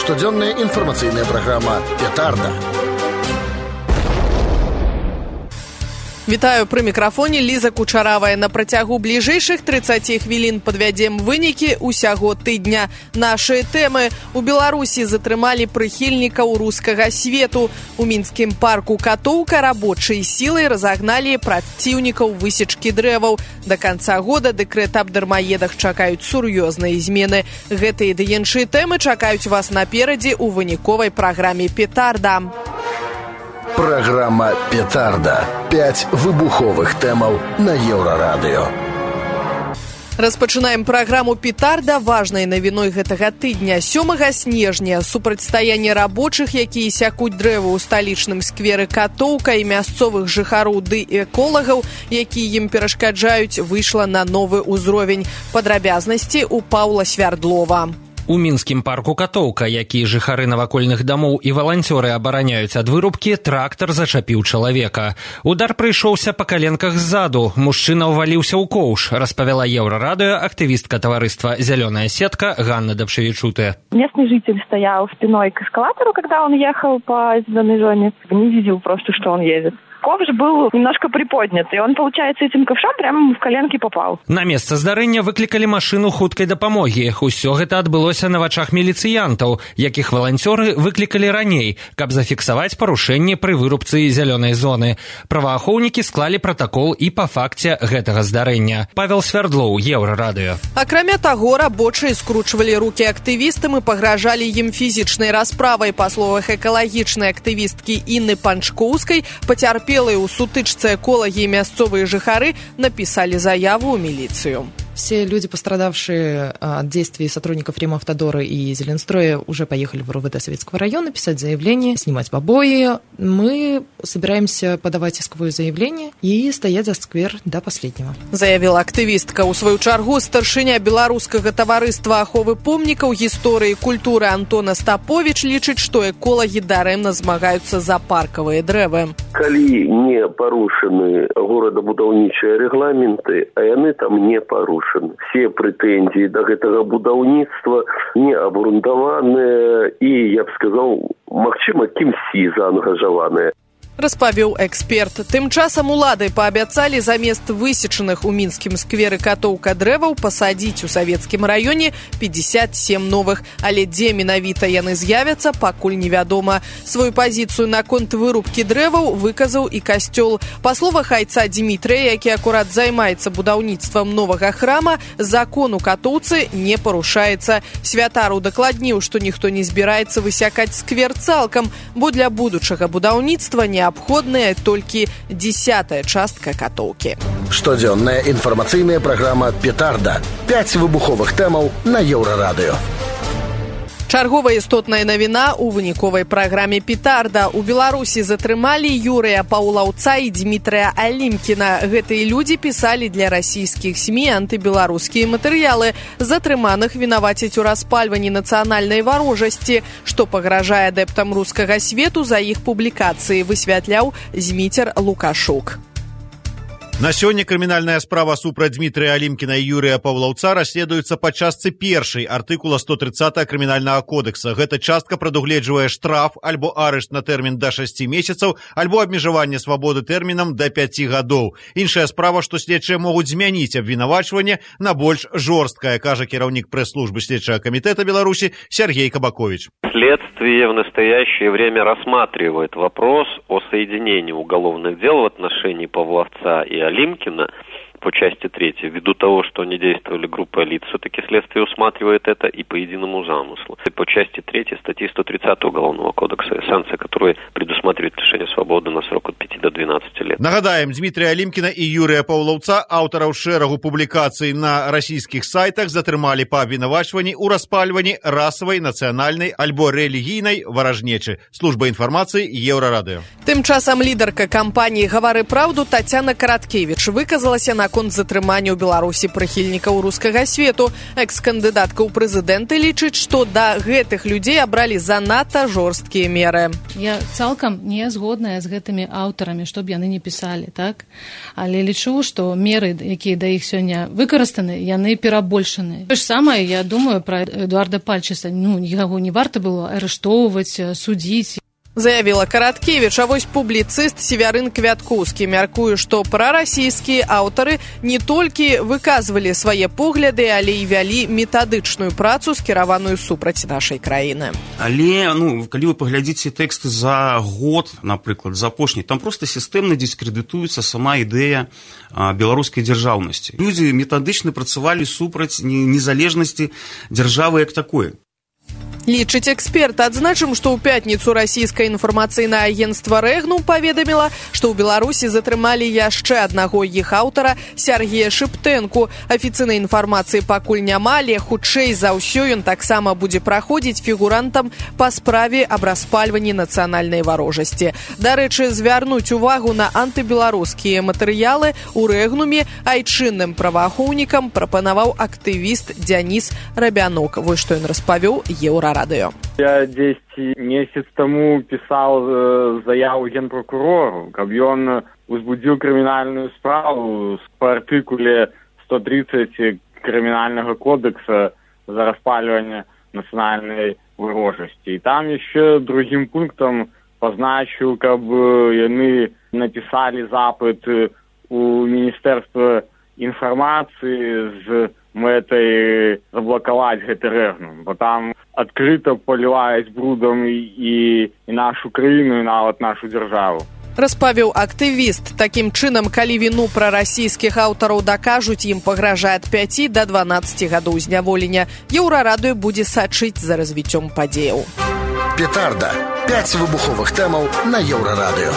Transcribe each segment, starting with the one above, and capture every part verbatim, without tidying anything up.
Штодзённая інфармацыйная праграма «Петарда». Вітаю, пры мікрафоне Ліза Кучаравая. На працягу бліжэйшых трыццаці хвілін падвядзем вынікі ўсяго тыдня. Нашы тэмы. У Беларусі затрымалі прыхільнікаў рускага свету. У мінскім парку Катоўка рабочай сілай разагналі праціўнікаў высечкі дрэваў. Да канца года дэкрэт аб дармаедах чакаюць сур'ёзныя змены. Гэтыя ды іншыя тэмы чакаюць вас наперадзе ў выніковай праграме «Петарда». Программа «Петарда». Пять выбуховых тэмаў на Еўрарадыё. Распачынаем праграму «Петарда» важнай навіной гэтага тыдня. сёмага снежня супрацьстаянне рабочых, якія сякуць дрэвы ў сталічным скверы Катоўка, і мясцовых жыхароў ды эколагаў, якія ім перашкаджаюць, выйшла на новы ўзровень. Падрабязнасці ў Паўла Свярдлова. У мінскім парку Катоўка, які жыхары навакольных дамоў і валанцёры абараняюць ад вырубкі, трактар зачапіў чалавека. Удар прыйшоўся па каленках ззаду. Мужчына ўваліўся ў коўш, распавяла Еўрарадыё актывістка таварыства «Зелёная сетка» Ганна Добшевичуте. Местный житель стоял спиной к эскалатору, когда он ехал по зеленой зоне. Не видел просто, что он едет. Ковш был немножко приподнят, и он, получается, этим ковшом прямо в коленки попал. На месца здарэння выклікалі машыну хуткай дапамогі. Усё гэта адбылося на вачах міліцыянтаў, якіх валанцёры выклікалі раней, каб зафіксаваць парушэнне пры вырубцы зялёнай зоны. Праваахоўнікі склалі пратакол і па факце гэтага здарэння. Павел Свярдлоў, Еўрарадыё. Акрамя таго, рабочыя скручвалі рукі актывістам і пагражалі ім фізічнай расправай. Па словах экалагічнай актывісткі Інны Панчкоўскай, пацярпелыя у сутычцы эколагі і мясцовыя жыхары написали заяву ў милицию. Все люди, пострадавшие от действий сотрудников Ремавтодора и Зеленстроя, уже поехали в РУВД Советского района писать заявление, снимать побои. Мы собираемся подавать исковое заявление и стоять за сквер до последнего. Заявила актывістка. У сваю чаргу старшыня беларускага таварыства аховы помнікаў гісторыі культуры Антона Стапович лічыць, што эколагі дарэмна змагаюцца за паркавыя дрэвы. Калі не парушаны горадабудаўнічыя рэгламенты, а яны там не парушаны. Все прэтэнзіі да гэтага будаўніцтва не абгрунтаваныя і, я б сказаў, магчыма, кімсьці заангажаваныя. Распавёў эксперт. Тым часам улады паабяцалі замест высечаных у мінскім скверы Катоўка дрэваў пасадзіць у савецкім раёне пятьдесят семь новых, але дзе менавіта яны з'явяцца, пакуль невядома. Сваю пазіцыю наконт вырубкі дрэваў выказаў і касцёл. Па словах айца Дмітрыя, які акурат займаецца будаўніцтвам новага храма, закон у Катоўцы не парушаецца. Святар удакладніў, што ніхто не збіраецца высякаць сквер цалкам, бо для будучага будаўніцтва не неабходная толькі дзесятая частка Катоўкі. Штодзённая інфармацыйная праграма «Петарда». Пять выбуховых тэмаў на Еўрарадыё. Чарговая істотная навіна ў выніковай праграме «Петарда». У Беларусі затрымалі Юрыя Паўлаўца і Дмітрыя Алімкіна. Гэтыя людзі пісалі для расійскіх СМІ антыбеларускія матэрыялы. Затрыманых вінавацяць у распальванні нацыянальнай варожасці, што пагражае адэптам рускага свету за іх публікацыі, высвятляў Зміцер Лукашук. На сёння крымінальная справа супраць Дмітрыя Алімкіна і Юрыя Паўлаўца расследуецца па частцы першай артыкула сто тридцатого крымінальнага кодекса. Гэта частка прадугледжвае штраф альбо арышт на тэрмін да шасці месяцаў, альбо абмежаванне свабоды тэрмінам да пяці гадоў. Іншая справа, што следчыя могуць змяніць абвінавачванне на больш жорсткае, кажа кіраўнік прэс-службы следчага камітэта Беларусі Сергей Кабакович. Следствие в настоящее время рассматривает вопрос о соединении уголовных дел в отношении Павловца и Алимкина по части третьей, ввиду того, что они действовали группой лиц, все-таки следствие усматривает это и по единому замыслу. И по части третьей статьи сто тридцать Уголовного кодекса, санкция которой предусматривает лишение свободы на срок от пяти до двенадцати лет. Нагадаем, Дмітрія Алімкіна і Юрія Паўлаўца, аўтараў шэрагу публікацый на расійскіх сайтах, затрымалі па абвінавачванні ў распальванні расавай, нацыянальнай альбо рэлігійнай варажнечы. Служба інфармацыі Еўрарадыё. Тым часам лідарка кампаніі «Гавары праўду» Тацяна Караткевіч выказалася на наконт затрымання ў Беларусі прыхільнікаў рускага свету. Экс-кандыдатка ў прэзідэнты лічыць, што да гэтых людзей абралі занадта жорсткія меры. Я цалкам не згодная з гэтымі аўтарамі, што б яны не пісалі, так? Але лічу, што меры, якія да іх сёння выкарыстаны, яны перабольшаны. То ж самае, я думаю, пра Эдуарда Пальчыса. Ну, яго не варта было арыштоўваць, судзіць. Заявіла Караткевіч, а вось публіцыст Севярын Квяткоўскі мяркуе, што прарасійскія аўтары не толькі выказвалі свае погляды, але і вялі метадычную працу, скіраваную супраць нашай краіны. Але, ну, калі вы паглядзіце тэксты за год, напрыклад, за апошні, там проста сістэмна дыскрэдытуецца сама ідэя беларускай дзяржаўнасці. Людзі метадычна працавалі супраць незалежнасці дзяржавы як такой. Лічыць эксперт. Адзначым, што ў пятніцу расійскае інфармацыйнае агенцтва «Рэгнум» паведаміла, што ў Беларусі затрымалі яшчэ аднаго іх аўтара Сяргея Шыптэнку. Афіцыйнай інфармацыі пакуль няма, але хутчэй за ўсё ён таксама будзе праходзіць фігурантам па справе аб распальванні нацыянальнай варожасці. Дарэчы, звярнуць увагу на антыбеларускія матэрыялы ў «Рэгнуме» айчынным праваахоўнікам прапанаваў актывіст Дзяніс Рабянок. Вось што ён распавёў Еўрарадыё. Я дзесьці месяц таму пісаў э, заяву генпракурору, каб ён узбудзіў крымінальную справу па артыкуле сто тридцать крымінальнага кодекса за распальванне нацыянальнай варожасці. І там яшчэ другім пунктам пазначыў, каб яны напісалі запыт у Міністэрства інфармацыі з мэтай заблакаваць гэты «Рэгнум», бо там адкрыта паліваюць брудам і, і нашу краіну, і нават нашу дзяржаву. Распавёў актывіст. Такім чынам, калі віну пра расійскіх аўтараў дакажуць, ім пагражае ад пяці да дванаццаці гадоў зняволення. Еўрарадыё будзе сачыць за развіццём падзеяў. Петарда. пяць выбуховых тэмаў на Еўрарадыё.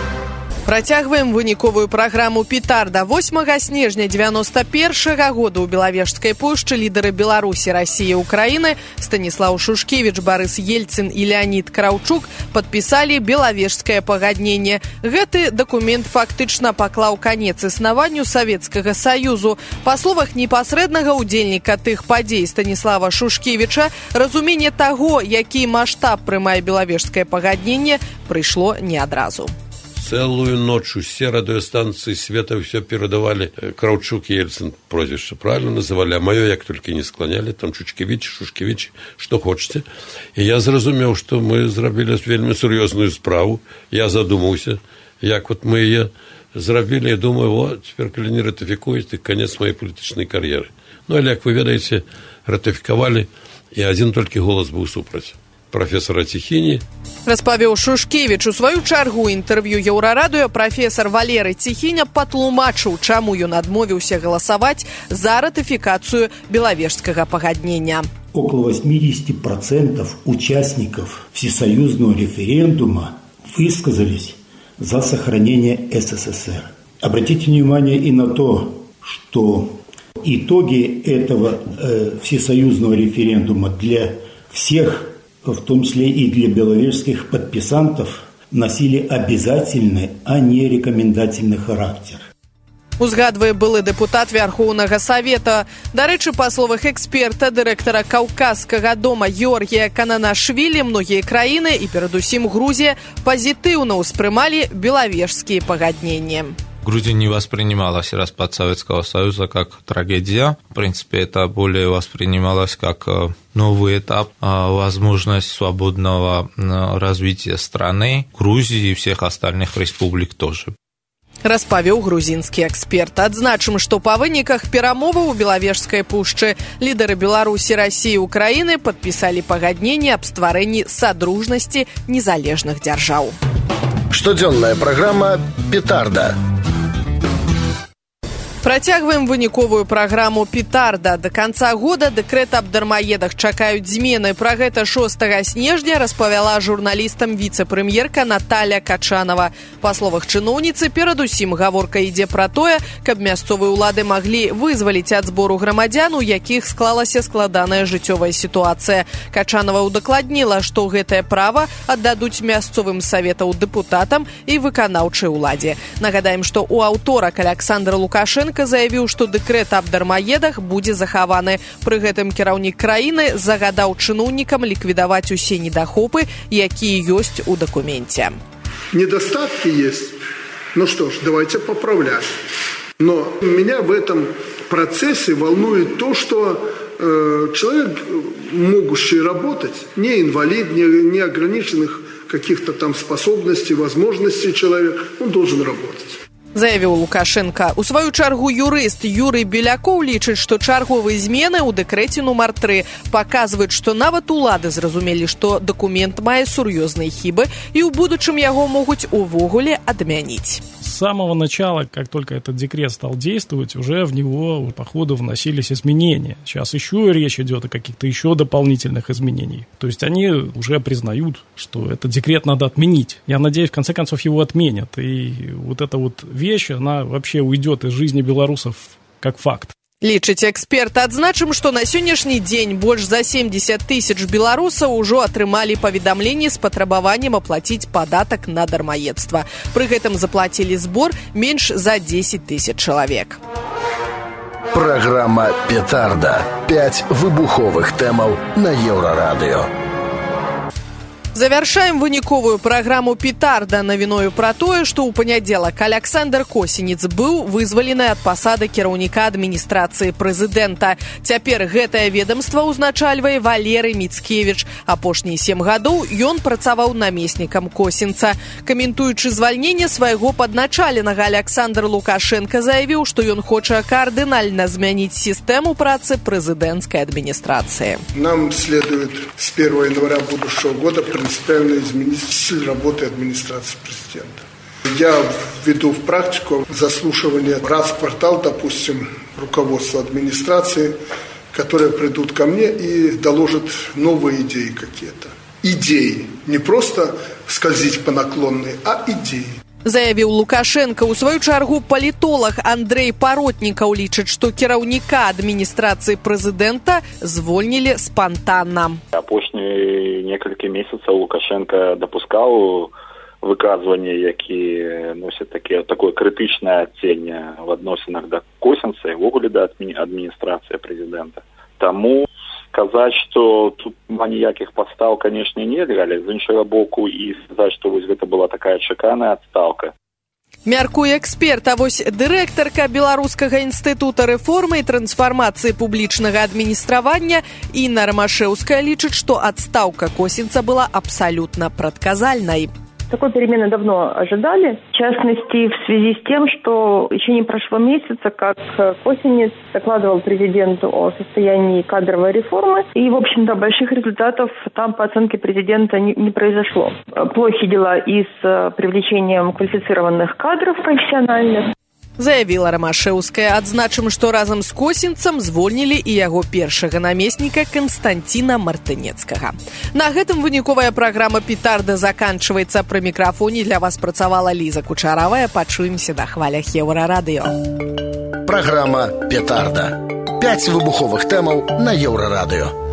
Працягваем выніковую праграму «Петарда». восьмага снежня дзевяноста першага года ў Белавежскай пушчы лідары Беларусі, Расіі, Украіны Станіслаў Шушкевіч, Барыс Ельцын і Леонід Краўчук падпісалі Белавежскае пагадненне. Гэты дакумент фактычна паклаў канец існаванню Савецкага Саюзу. Па словах непасрэднага ўдзельніка тых падзей Станіслава Шушкевіча, разуменне таго, які маштаб прымае Белавежскае пагадненне, прыйшло не адразу. Целую ночь все радиостанции света все передавали. Краўчук и Ельцин прозвище правильно называли, а мое як только не склоняли, там Чучкевич, Шушкевич, что хочете. И я зразумеў, что мы зрабілі вельмі сур'ёзную справу. Я задумаўся, як вот мы ее зрабілі, и думаю, вот, теперь, калі не ратификуете, конец моей политической карьеры. Ну, или, как вы ведаете, ратификовали, и один только голос был супраць. Професора Ціхіні. Распавёў Шушкевіч. У сваю чаргу інтэрв'ю Еўрарадыё прафесар Валерый Ціхіня патлумачыў, чаму ён адмовіўся галасаваць за ратыфікацыю Белавежскага пагаднення. Около восемьдесят процентов участников всесоюзного референдума высказались за сохранение СССР. Обратите внимание и на то, что итоги этого э, всесоюзного референдума для всех, в том числе и для беловежских подписантов, носили обязательный, а не рекомендательный характер. Узгадвае былы дэпутат Вярхоўнага Савета. Дарэчы, па словах эксперта, дырэктара Каўказскага дома Георгія Кананашвілі, многія краіны, і перадусім Грузія, пазітыўна ўспрымалі белавежскія пагадненні. Грузия не воспринималась распад Советского Союза как трагедия. В принципе, это более воспринималось как новый этап, возможность свободного развития страны, Грузии и всех остальных республик тоже. Распавёў грузінскі эксперт. Адзначым, што па выніках перамоваў у Белавежскай пушчы лідары Беларусі, Расіі і Украіны падпісалі пагадненне аб стварэнні садружнасці незалежных дзяржаў. Штодзённая праграма «Петарда». Працягваем выніковую праграму «Петарда». До канца года дэкрэт аб дармаедах чакаюць змены. Пра гэта шостага снежня распавяла журналістам віцэ-прэм'ерка Наталя Качанова. Па словах чыноўніцы, перадусім гаворка ідзе пра тое, каб мясцовыя ўлады маглі вызваліць ад збору грамадзян, у якіх склалася складаная жыццёвая сітуацыя. Качанова ўдакладніла, што гэтае права аддадуць мясцовым саветаў дэпутатам і выканаўчай уладзе. Нагадаем, што ў аўторак Аляксандр Лукашенко Лукашенко заявіў, што дэкрэт аб дармаедах будзе захаваны. Пры гэтым кіраўнік краіны загадаў чыноўнікам ліквідаваць усе недахопы, якія ёсць у дакуменце. Недостатки есть. Ну что ж, давайте поправлять. Но меня в этом процессе волнует то, что э, человек, могущий работать, не инвалид, не, не ограниченных каких-то там способностей, возможностей человек, он должен работать. Заявіў Лукашенко. У сваю чаргу юрыст Юрый Белякоў лічыць, што чарговыя змены ў дэкрэце нумар тры паказваюць, што нават улады зразумелі, што дакумент мае сур'ёзныя хібы і ў будучым яго могуць увогуле адмяніць. С самого начала, как только этот декрет стал действовать, уже в него по ходу вносились изменения. Сейчас еще речь идет о каких-то еще дополнительных изменениях. То есть они уже признают, что этот декрет надо отменить. Я надеюсь, в конце концов его отменят. И вот эта вот вещь, она вообще уйдет из жизни белорусов как факт. Лічыць эксперт. Адзначым, што на сённяшні дзень больш за семьдесят тысяч беларусаў ужо атрымалі паведамленні з патрабаваннем аплаціць падатак на дармаедства. Пры гэтым заплацілі збор менш за дзесяць тысяч чалавек. Праграма «Петарда». Пяць выбуховых тэмаў на Еўрарадыё. Завяршаем выніковую праграму «Петарда» навіною пра тое, што ў панядзелак Аляксандр Косінец быў вызвалены ад пасады кіраўніка адміністрацыі прэзідэнта. Цяпер гэтае ведамства ўзначальвае Валерый Міцкевіч. Апошнія сем гадоў ён працаваў намеснікам Косінца. Каментуючы звальненне свайго падначаленага, Аляксандр Лукашенко заявіў, што ён хоча кардынальна змяніць сістэму працы прэзідэнцкай адміністрацыі. Нам следует с первого января будущего года принципиально изменить стиль работы администрации президента. Я введу в практику заслушивание раз в квартал, допустим, руководства администрации, которые придут ко мне и доложат новые идеи какие-то. Идеи. Не просто скользить по наклонной, а идеи. Заявіў Лукашенко. У сваю чаргу палітолог Андрей Паротнікаў лічыць, што кіраўніка адміністрацыі прэзідэнта звольнілі спантанна. Апошнія некалькі месяцаў Лукашенко дапускаў выказванні, якія носяць такі, такое крытычнае адценне в адносінах да Косінца і ўвогуле да адміністрацыі прэзідэнта. Таму сказаць, што тут ніякіх падстаў, канешне, нельга, але з іншага боку і сказаць, што вось гэта была такая чаканая адстаўка. Мяркуе эксперт, а вось дырэктарка Беларускага інстытута рэформы і трансфармацыі публічнага адміністравання Інна Рамашэўская лічыць, што адстаўка Косінца была абсалютна прадказальнай. Такой перемены давно ожидали, в частности, в связи с тем, что еще не прошло месяца, как Косинец докладывал президенту о состоянии кадровой реформы, и, в общем-то, больших результатов там, по оценке президента, не, не произошло. Плохи дела и с привлечением квалифицированных кадров профессиональных. Заявіла Рамашэўская. Адзначым, што разам з Косінцам звольнілі і яго першага намесніка Канстанціна Мартынецкага. На гэтым выніковая праграма «Петарда» заканчваецца. Пры мікрафоне для вас працавала Ліза Кучаравая. Пачуемся на хвалях Еўрарадыё. Праграма «Петарда». Пяць выбуховых тэмаў на Еўрарадыё.